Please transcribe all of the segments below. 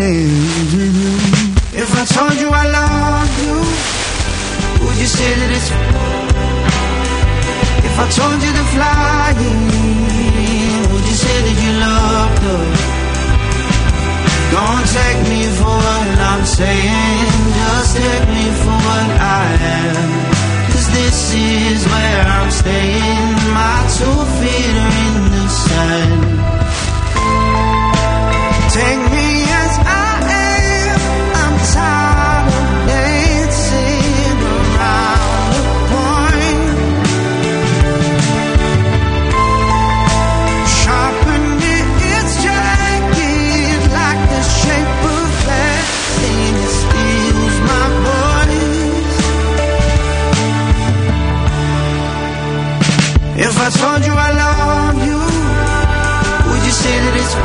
If I told you I love you, would you say that it's... If I told you to fly, would you say that you loved her? Don't take me for what I'm saying, just take me for what I am. 'Cause this is where I'm staying, my 2 feet are in the sand. Take me as I am, I'm tired of dancing around the point. Sharpen its jagged like the shape of glass, and it steals my voice. If I told you I love you, would you say that it's...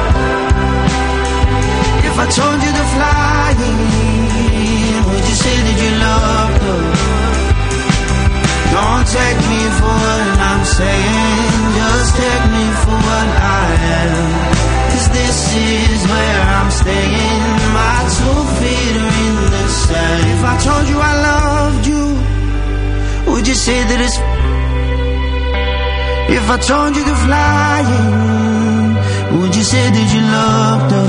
If I told you to fly, would you say that you loved her? Don't take me for what I'm saying, just take me for what I am. 'Cause this is where I'm staying, my 2 feet are in the sand. If I told you I loved you, would you say that it's... If I told you to fly, would you say that you loved her?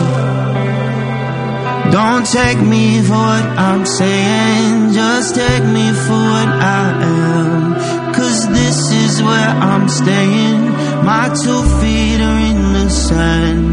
Don't take me for what I'm saying, just take me for what I am. 'Cause this is where I'm staying, my 2 feet are in the sand.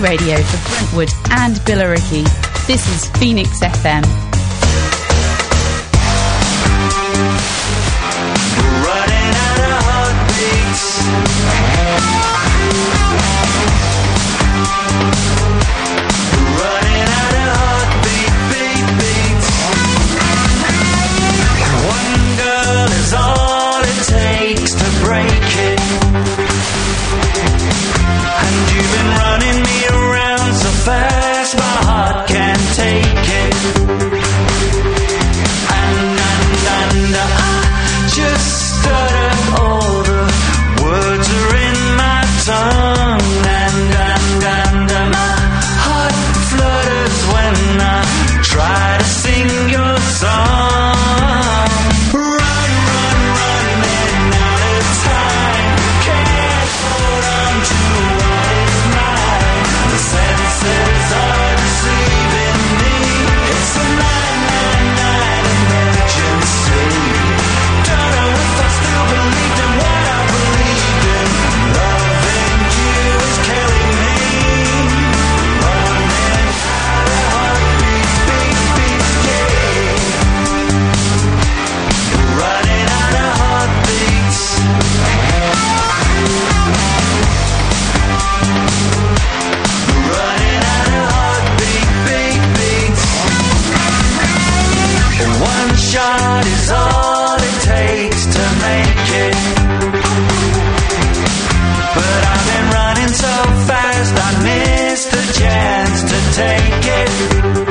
radio for Brentwood and Billericay. This is Phoenix FM. Running out of heartbeats. Running out of heartbeat beats. One girl is all it takes to break it. And you've been running me around so fast, my heart can't take it. And I just stutter, all the words are in my tongue. And my heart flutters when I try to sing your song. Shot is all it takes to make it. But I've been running so fast I missed the chance to take it.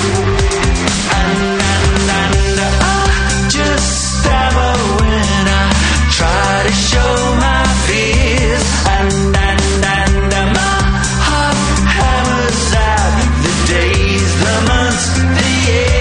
And I just stammer when I try to show my fears. And my heart hammers out the days, the months, the years.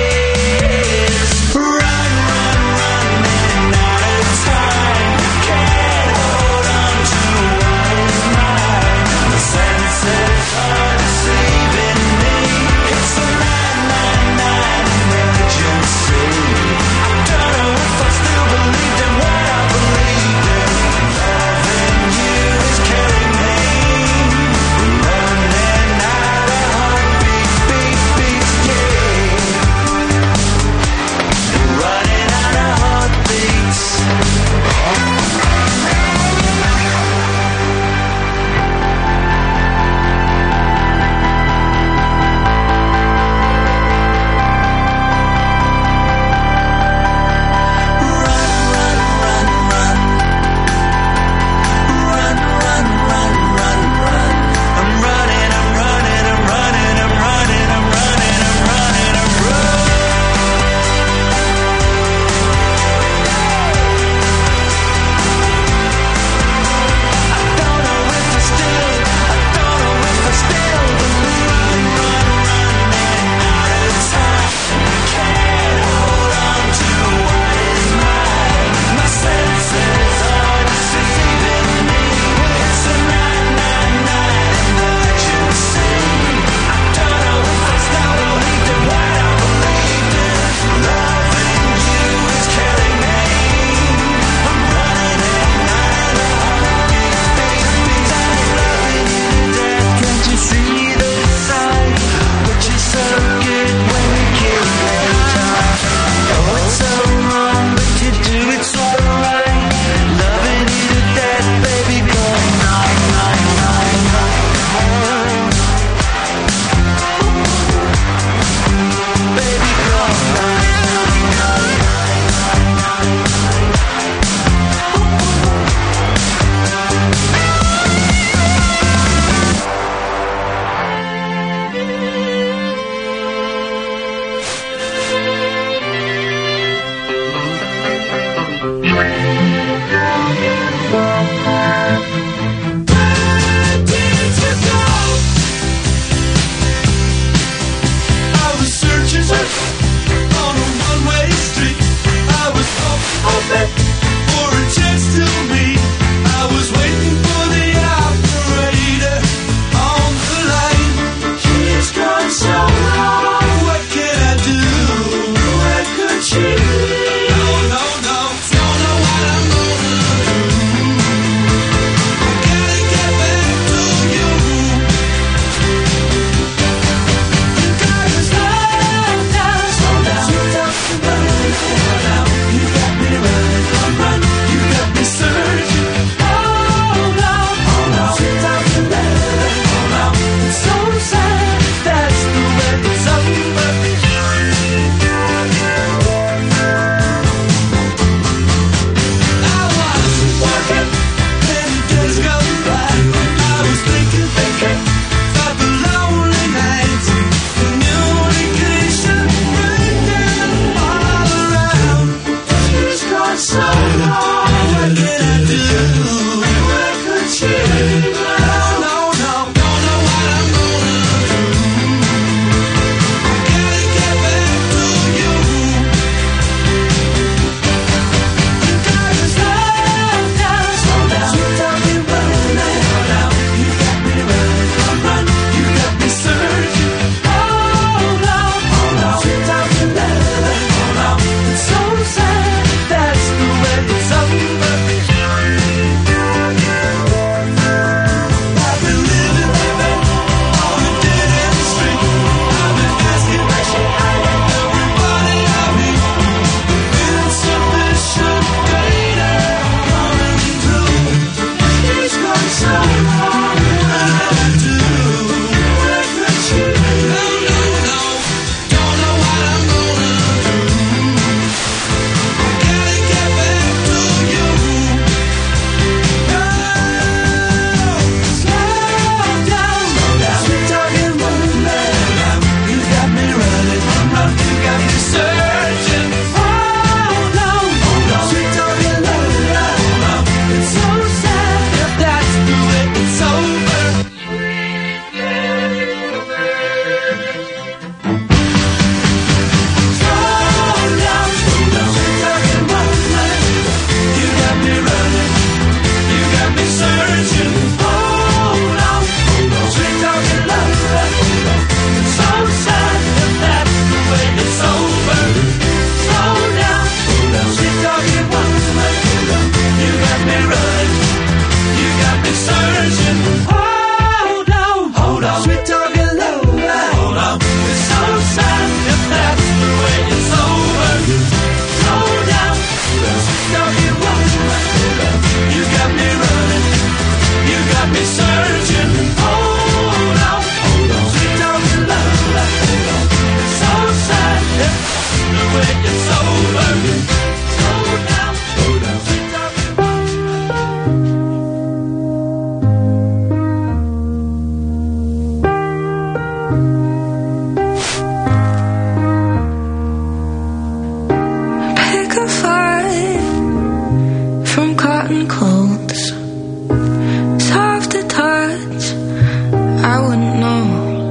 cotton clothes, soft to touch, I wouldn't know.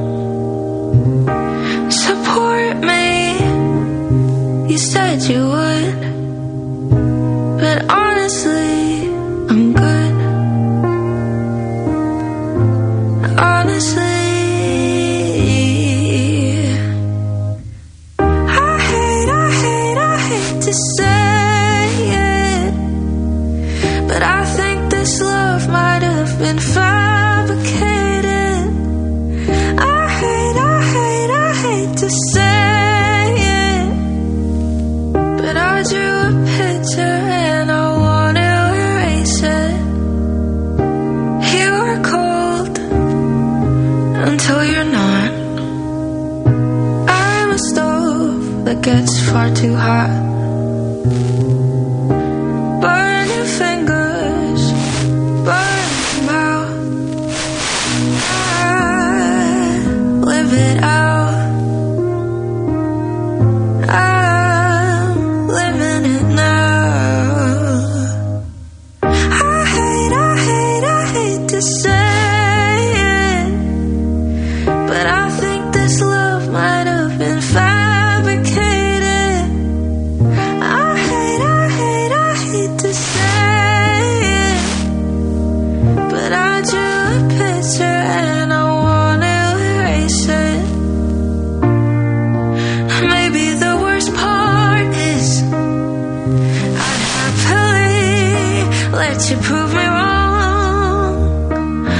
Support me, you said you would, but honestly, I'm good. Honestly, I hate to say it, but I think this love might have been fabricated. I hate to say it, but I drew a picture and I want to erase it. You were cold until you're not. I'm a stove that gets far too hot. Burn your fingers, burn them out. I live it out. I'm living it now. I hate to say it, but I think this love might have been fabricated. I hate to say it, but I drew a picture and I want to erase it. Maybe the worst part is I'd happily let you prove me wrong.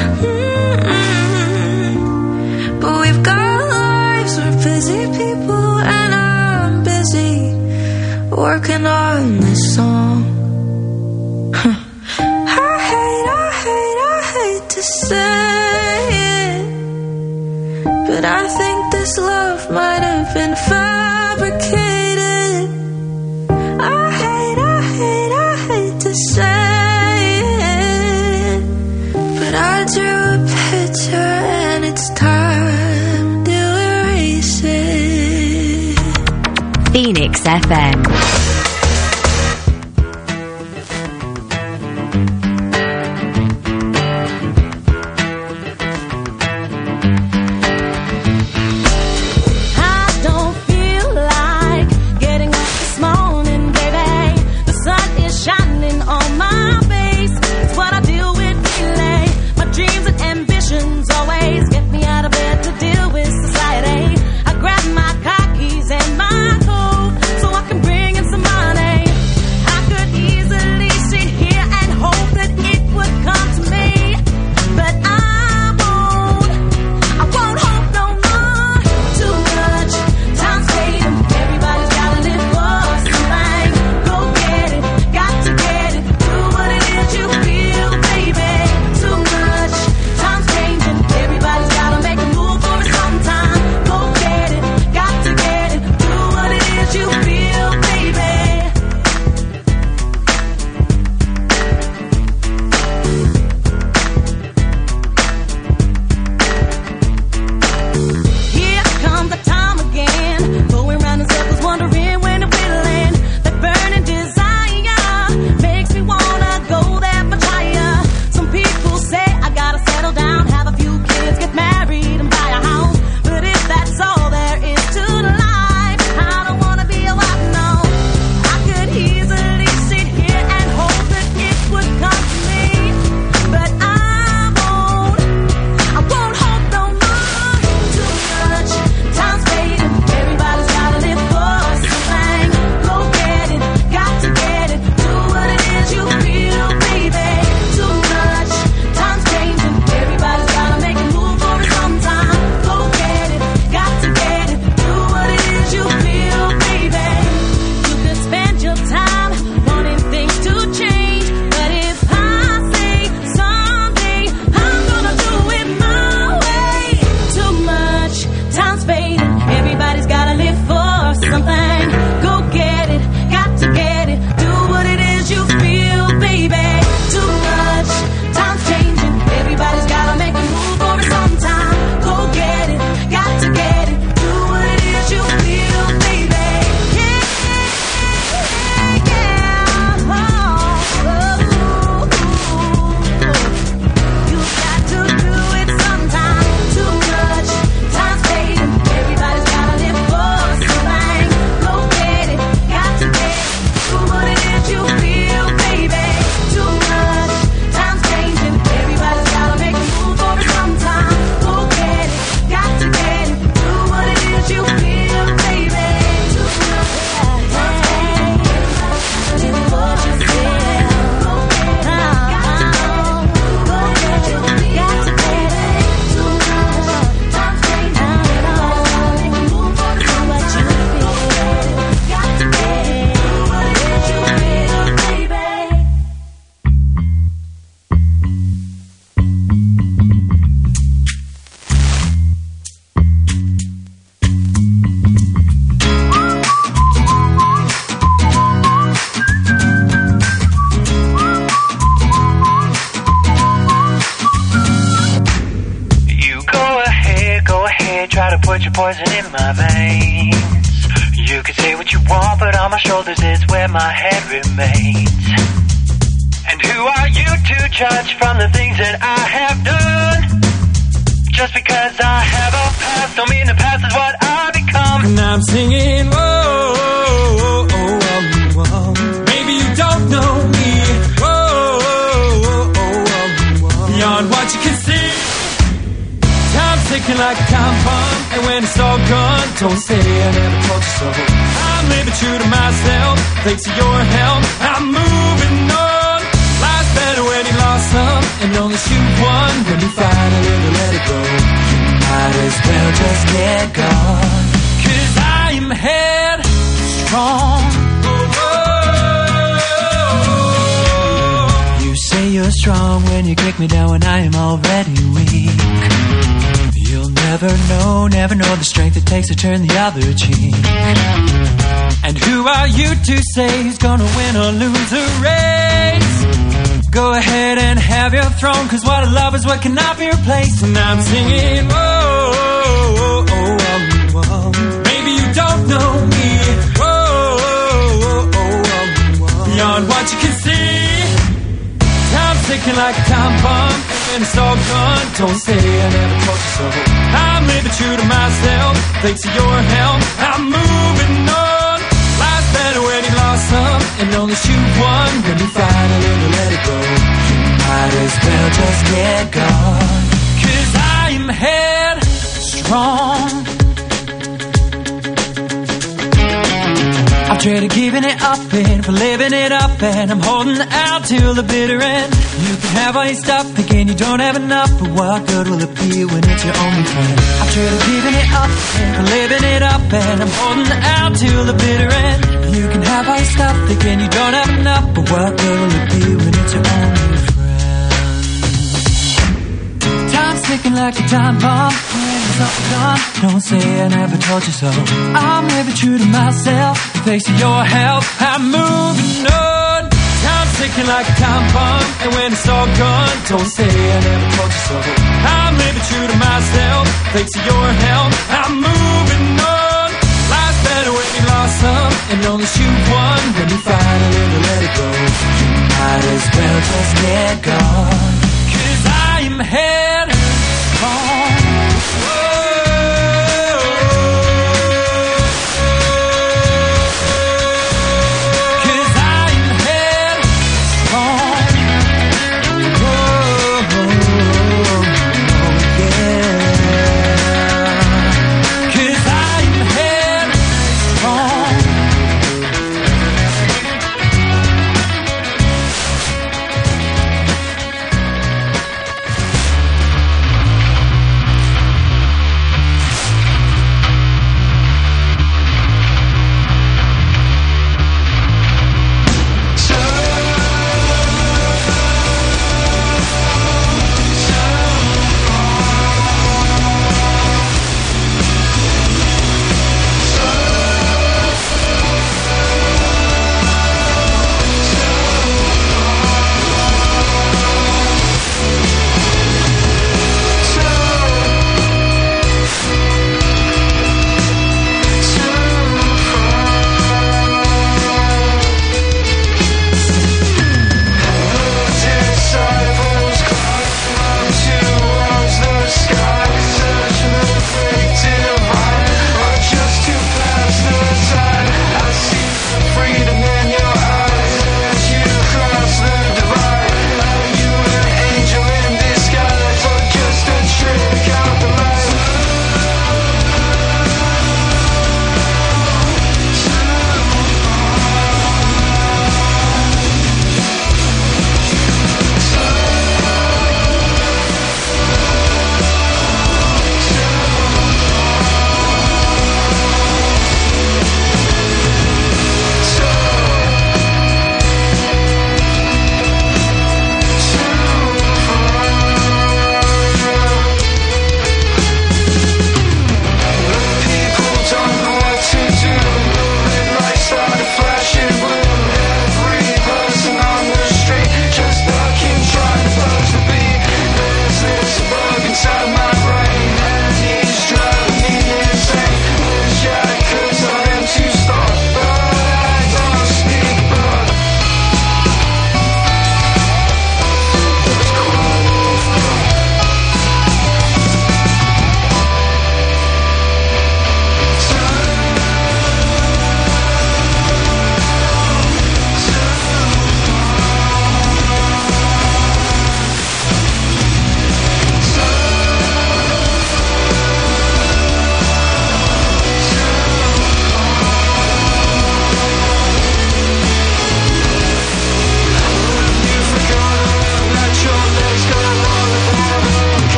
But we've got lives, we're busy people, and I'm busy working on this song. I hate to say it, but I think this love might have been fabricated. I hate to say it, but I drew a picture and it's time to erase it. Phoenix FM. Society. I grab my car keys and my coat so I can bring put your poison in my veins. You can say what you want, but on my shoulders is where my head remains. And who are you to judge from the things that I have done? Just because I have a past don't mean the past is what I become. And I'm singing, whoa, whoa, whoa, whoa, whoa. Maybe you don't know me. Whoa, whoa, whoa, whoa, whoa. Beyond what you can see, time's ticking like a time bomb. And when it's all gone, don't say I never told you so. I'm living true to myself, thanks to your help. I'm moving on. Life's better when you lost some, and only shoot one when you finally let it go. You might as well just get gone. 'Cause I am headstrong. You say you're strong when you kick me down when I am already weak. You'll never know the strength it takes to turn the other cheek. And who are you to say who's gonna win or lose a race? Go ahead and have your throne, 'cause what I love is what cannot be replaced. And I'm singing, whoa, whoa, whoa, whoa, whoa. Maybe you don't know me. Whoa, whoa, whoa, whoa. Beyond what you can see, time's ticking like a time bomb. And it's all gone, don't say I never told you so. I'm living true to myself, thanks to your help. I'm moving on. Life's better when you lost some, and only shoot one when you finally let it go. You might as well just get gone. 'Cause I'm headstrong. I've traded giving it up in for living it up, and I'm holding out till the bitter end. You can have all your stuff, thinking you don't have enough, but what good will it be when it's your only friend? I've traded giving it up in for living it up, and I'm holding out till the bitter end. You can have all your stuff, thinking you don't have enough, but what good will it be when it's your only friend? Time's ticking like a time bomb. Don't say I never told you so. I'm living true to myself, thanks to your help. I'm moving on. Time's ticking like a time bomb, and when it's all gone, don't say I never told you so. I'm living true to myself, thanks to your help. I'm moving on. Life's better when you lost some, and only shoot one when you finally let it go. You might as well just get gone. 'Cause I'm headstrong.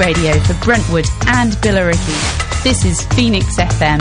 radio for Brentwood and Billericay. This is Phoenix FM.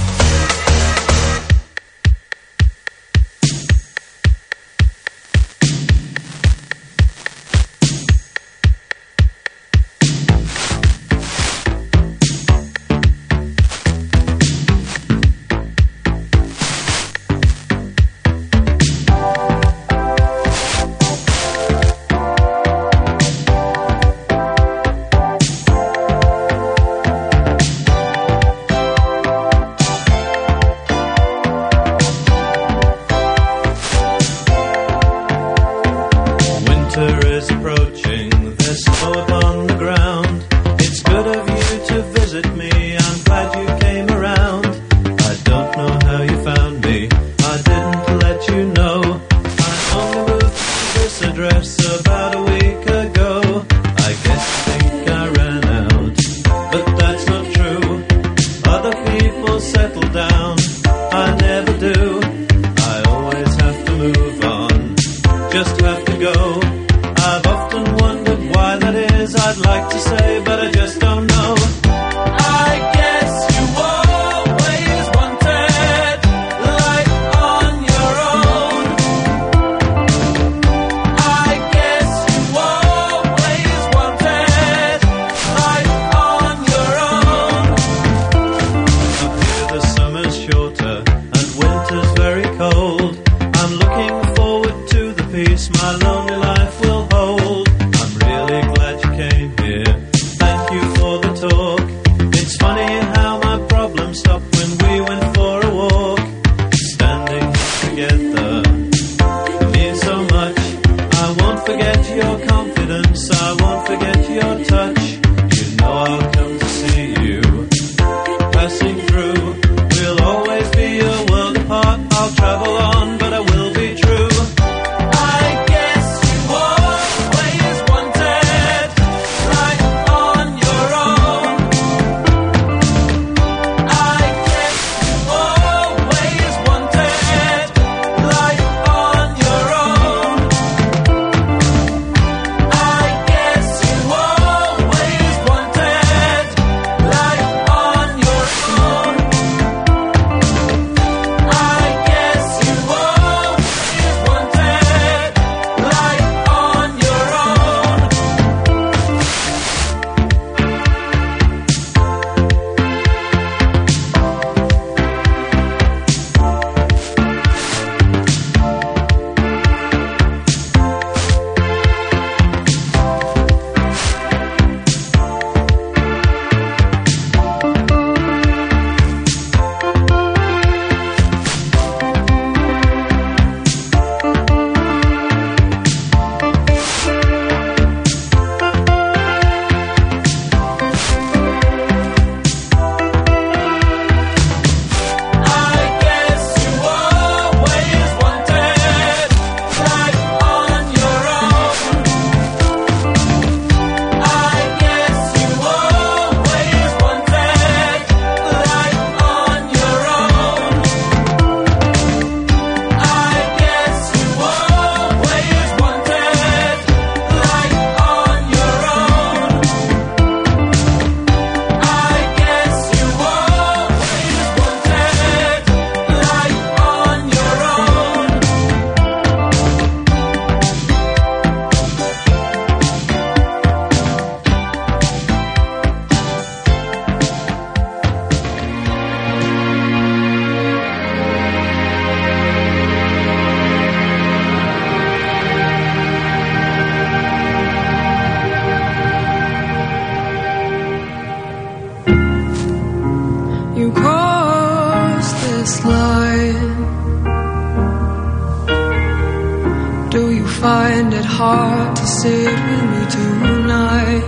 find it hard to sit with me tonight.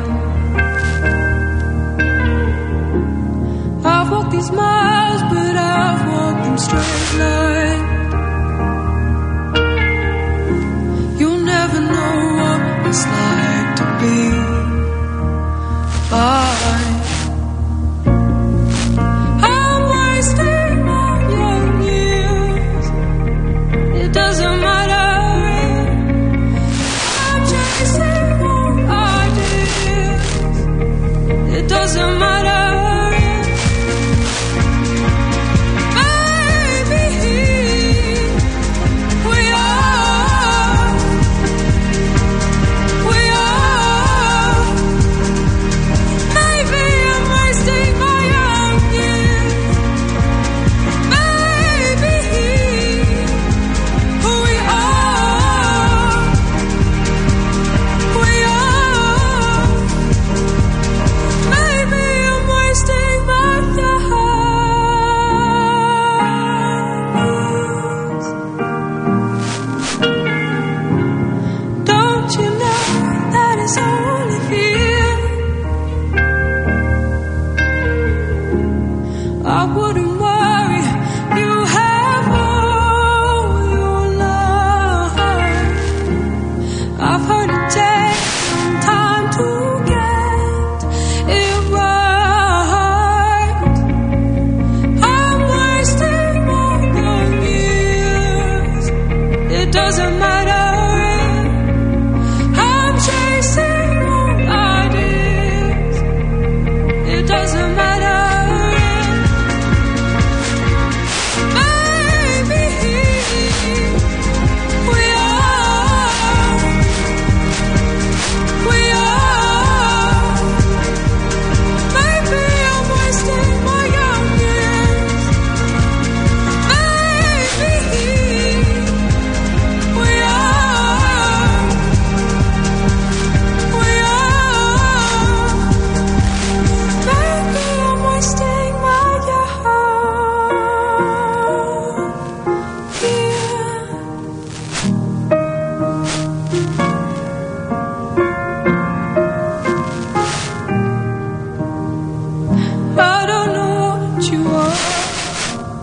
I've walked these miles, but I've walked them straight line. You'll never know what it's like to be by. I'm wasting all your years. It doesn't matter. I'm chasing all ideas.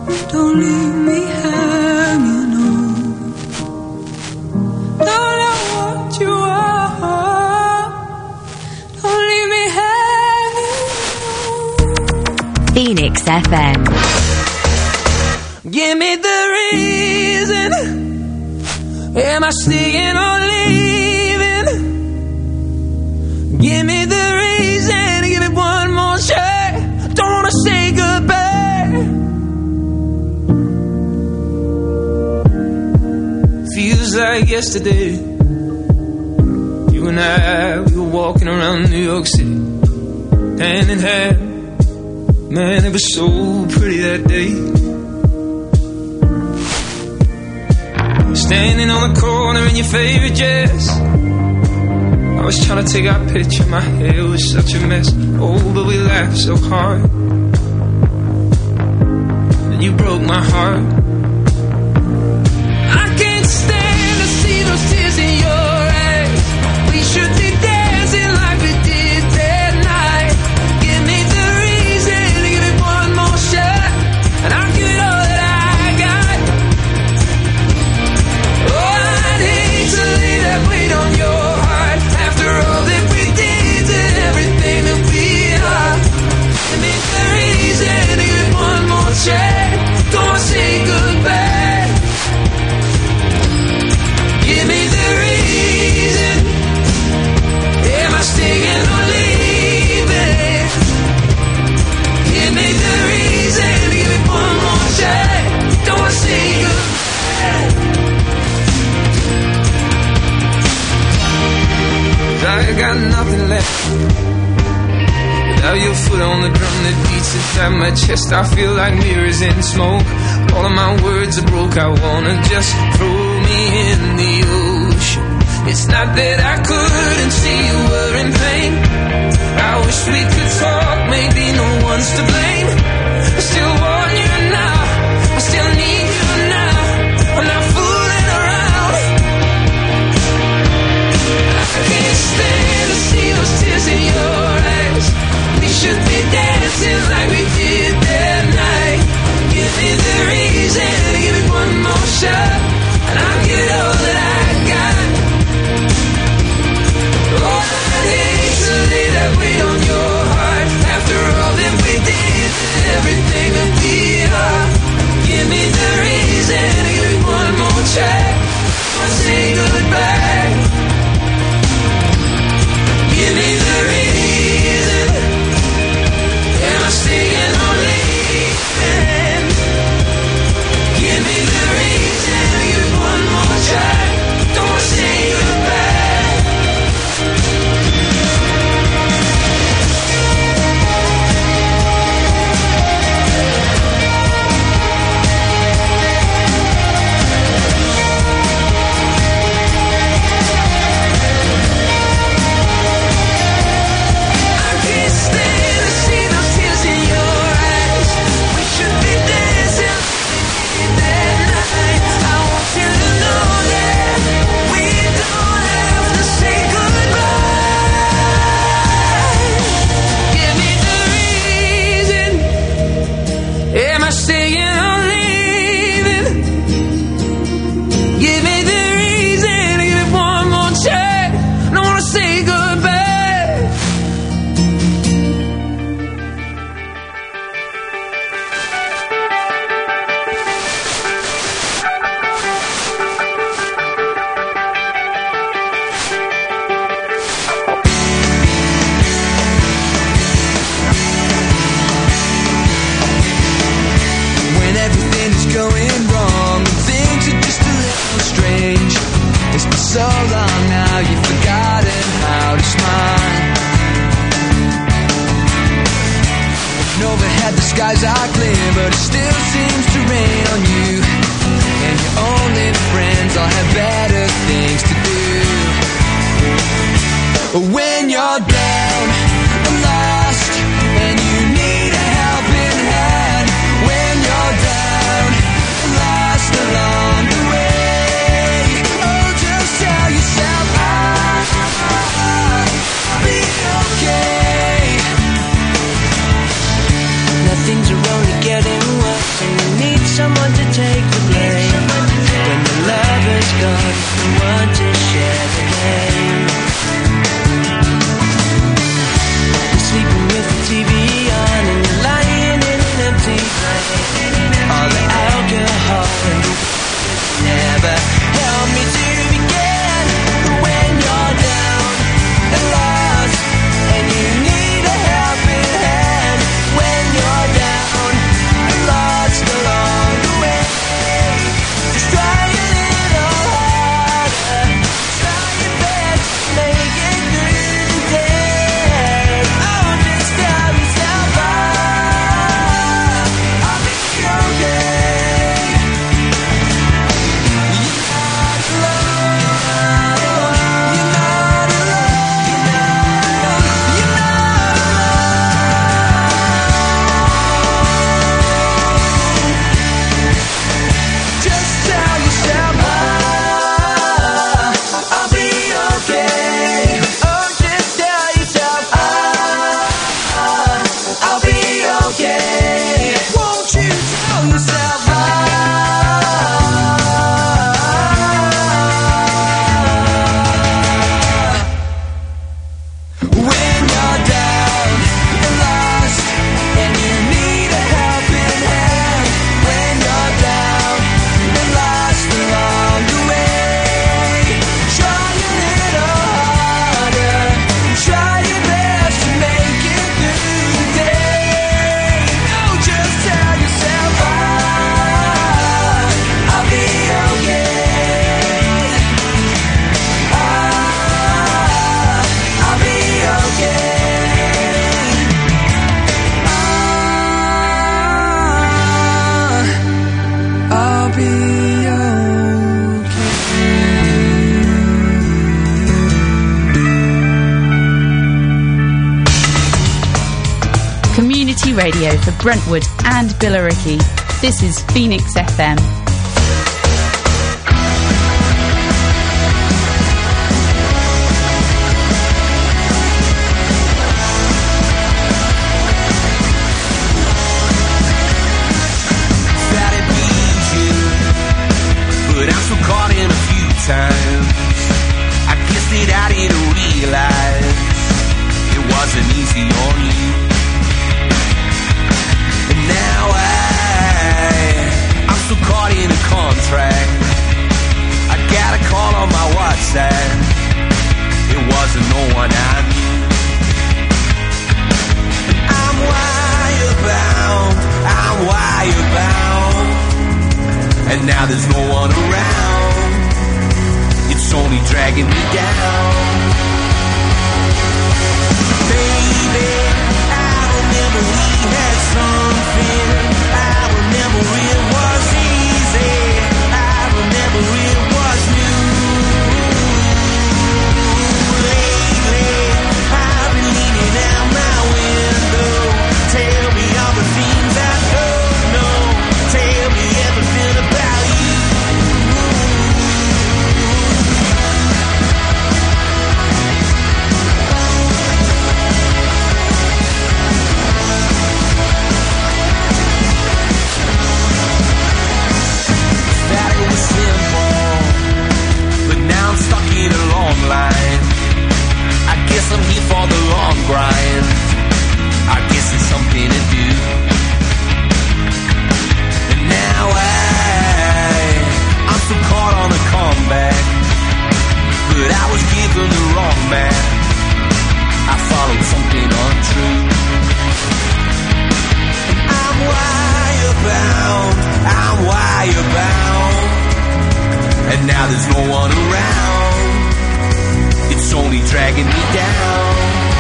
Don't leave me hanging on. Don't know what you are. Don't leave me hanging on. Phoenix FM. Give me the reason. Am I staying or leaving? Give me the reason. Give me one more shot. Don't wanna say goodbye. Feels like yesterday. You and I, we were walking around New York City, hand in hand. Man, it was so pretty that day. Standing on the corner in your favorite dress. I was trying to take our picture, my hair was such a mess. Oh, but we laughed so hard. Then you broke my heart. I can't stand to see those tears in your eyes. We should be dancing like we did that night. Give me the reason, give me one more shot, and I'll give it all that I got. Oh, I'd hate to lay that weight on your heart. After all that we did and everything that we are. Give me the reason, give me one more shot. Don't say goodbye. Give me the reason. Am I staying or leaving? Give me the reason. Give me one more shot. Don't wanna say goodbye. I got nothing left. Without your foot on the drum that beats inside my chest, I feel like mirrors in smoke. All of my words are broke. I wanna just throw me in the ocean. It's not that I couldn't see you were in pain. I wish we could talk, maybe no one's to blame. I still want you now, I still need you now. I'm not fooling around. I can't stand to see those tears in your eyes. We should be dancing like we did that night. Give me the reason, give me one more shot, and I'll get all that I got. Oh, I'd hate to lay that weight on your heart. After all that we did, everything that we are. Give me the reason, give me one more try. I'll say goodbye. Give me the reason. Am I staying or leaving? Give me the reason. Give me one more try. Don't say goodbye. I can't stand to see those tears in your eyes. We should be dancing that night. I want you to know that we don't have to say goodbye. Give me the reason. Am I staying or leaving? Give me the reason. Give me one more chance. I don't wanna say goodbye. When everything is going wrong and things are just a little strange. It's been so long now, you've forgotten how to smile. And overhead the skies are clear, but it still seems to rain on you. And your only friends all have better things to do. When you're down and lost and you need a helping hand. When you're down and lost along the way, oh, just tell yourself I'll be okay. Now things are only getting worse and you need community radio for Brentwood and Billericay. This is Phoenix FM. But I'm so caught in a few times. I guess that I didn't realize it wasn't easy on you. And now I'm so caught in a contract. I got a call on my WhatsApp. It wasn't no one I knew. I'm wire-bound. I'm wire-bound. And now there's no one around. It's only dragging me down. Baby, I remember we had something. I remember it was easy. I remember it was new. Lately, I've been leaning out my window. Tell me all the things I don't know. Tell me everything about you. That it was simple, but now I'm stuck in a long line. I guess I'm here for the long grind. I guess it's something to do. And now I'm so caught on a comeback, but I was given the wrong man. I followed something untrue. I'm wire-bound. I'm wire-bound. And now there's no one around. It's only dragging me down.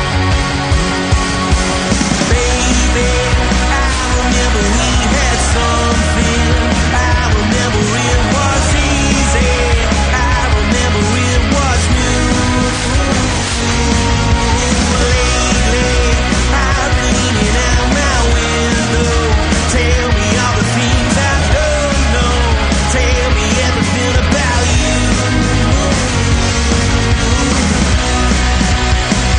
Baby, I remember we had something. I remember it was easy. I remember it was new. Lately, I've been leaning out my window. Tell me all the things I don't know. Tell me everything about you.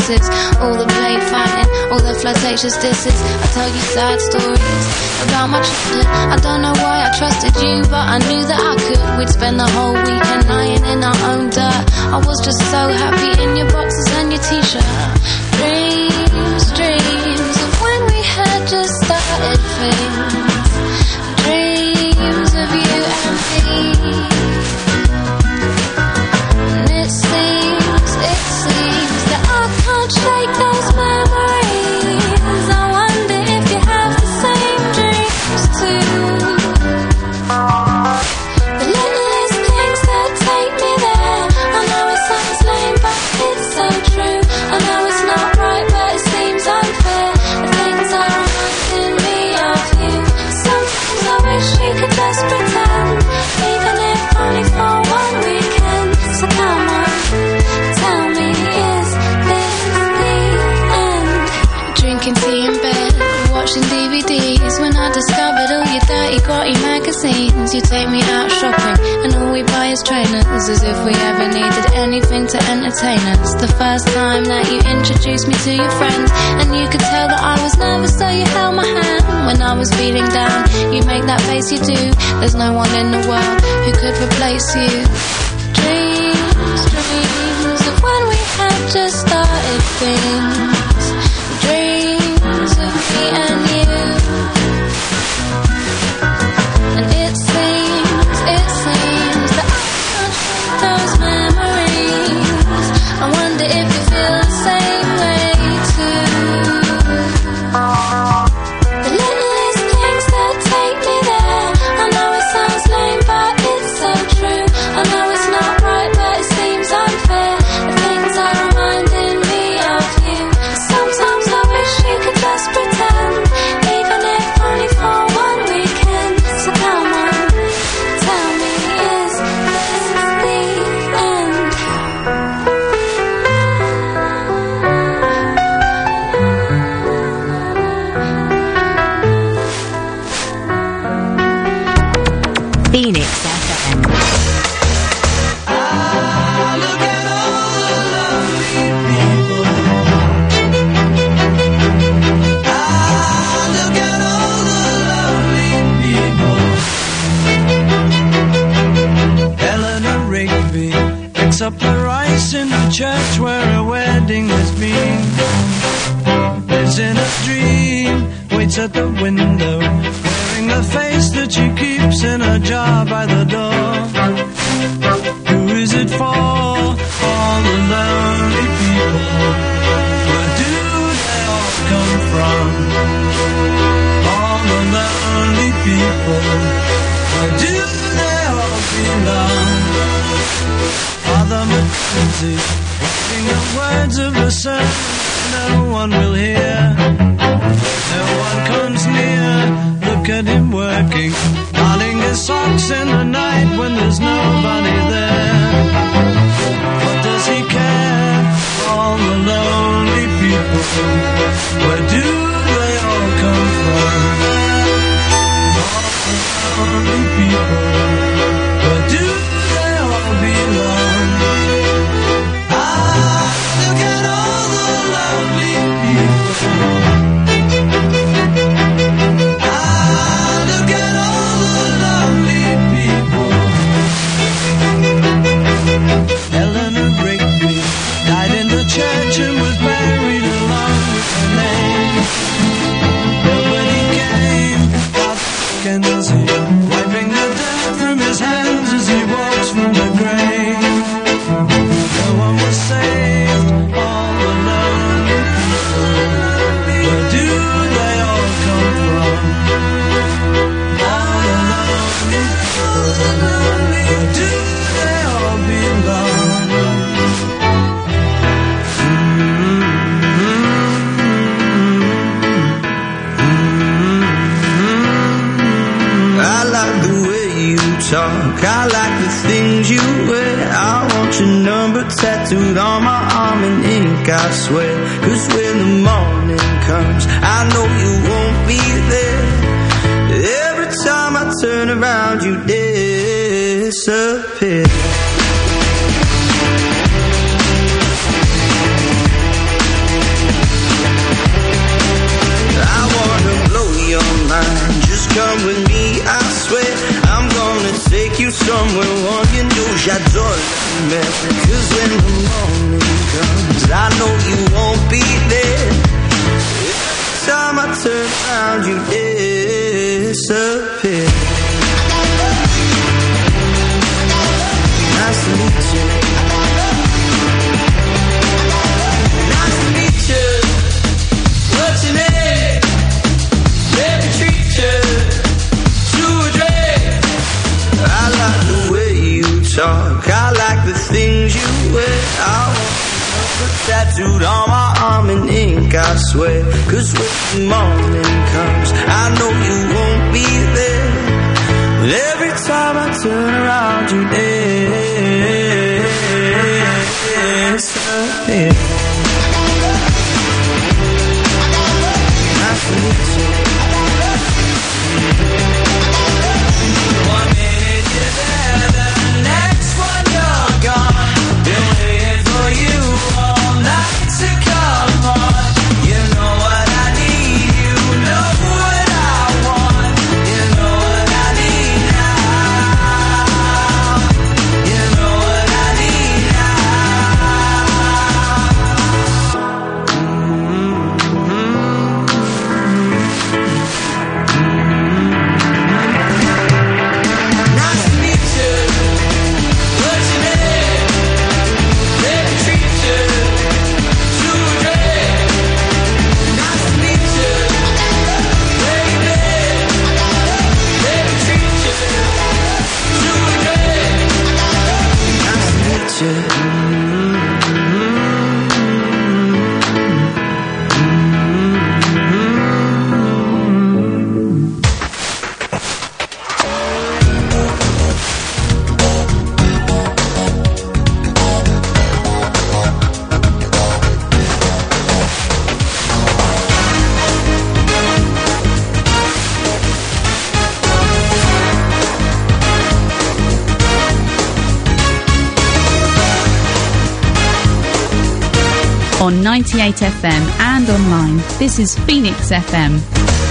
kisses, all the play fighting, all the flirtatious disses. I tell you sad stories about my childhood. I don't know why I trusted you, but I knew that I could. We'd spend the whole weekend lying in our own dirt. I was just so happy in your boxes and your t-shirt. Dreams, dreams of when we had just started things. Dreams of you and me. And it seems that I can't shake those memories. I wonder if you have the same dreams too. The littlest things that take me there. I know it sounds lame, but it's so true. I know it's not right, but it seems unfair. The things are reminding me of you. Sometimes I wish we could just pretend, even if only for one weekend. So come on, tell me, is this the end? Drinking tea in bed, watching DVDs. When I discovered all your dirty, grotty magazines. You take me out shopping, and all we buy is trainers, as if we ever needed anything to entertain us. The first time that you introduced me to your friends, and you could tell that I was nervous, so you held my hand. When I was feeling down, you make that face you do. There's no one in the world who could replace you. Dreams, dreams of when we had just started things. Dreams of me and you. And it seems that I can't shake those memories. I wonder if you feel the same way too. The littlest things that take me there. I know it sounds lame, but it's so true. I know it's not right, but it seems unfair. The things are reminding me of you. Sometimes I wish you could just pretend, even if only for one weekend. So come on, tell me, is this the end? Phoenix FM. Look at all the lovely people. Look at all the lovely people. Eleanor Rigby picks up the rice in the church where a wedding has been. Lives in a dream, waits at the window, wearing the face that she keeps in a jar by the door. Who is it for? All the lonely people. Where do they all come from? All the lonely people. Where do they all belong? Father Mackenzie, reading the words of a sermon no one will hear. No one comes near. Look at him working, darning his socks in the night when there's nobody there. What does he care? All the lonely people. Where do they all come from? All the lonely people. Where do they all belong? Look at all the lovely people. Look at all the lovely people. Eleanor Rigby died in the church and was buried along with her name. Nobody came out Mackenzie, wiping the dirt from his hands as he walks from the grave. No one was saved, all the lonely people. Where do they all come from? All the lonely people. Where do they all belong? I like the way you talk, I like the things you wear. I want your number tattooed on my arm in ink, I swear. 'Cause when the morning comes, I know you won't be there. Every time I turn around, you disappear. remember. 'Cause when the morning comes, I know you won't be there. Every time I turn around, you disappear. Nice to meet you. Nice to meet you. What's your name? Let me treat you to a drink. I like the way you talk. I like the things you wear. I want a tattooed on my arm in ink, I swear. 'Cause when the morning comes, I know you won't be there. But every time I turn around, you disappear. Nice to meet you. One minute you're there, the next one you're gone. Been waiting for you all night to come on. You know what I need, you know what I want. You know what I need now. You know what I need Nice to meet you. What's your name? Let me treat you to a drink. Nice to meet you, baby. Let me treat you to a drink. Nice to meet you. On 98 FM and online, this is Phoenix FM.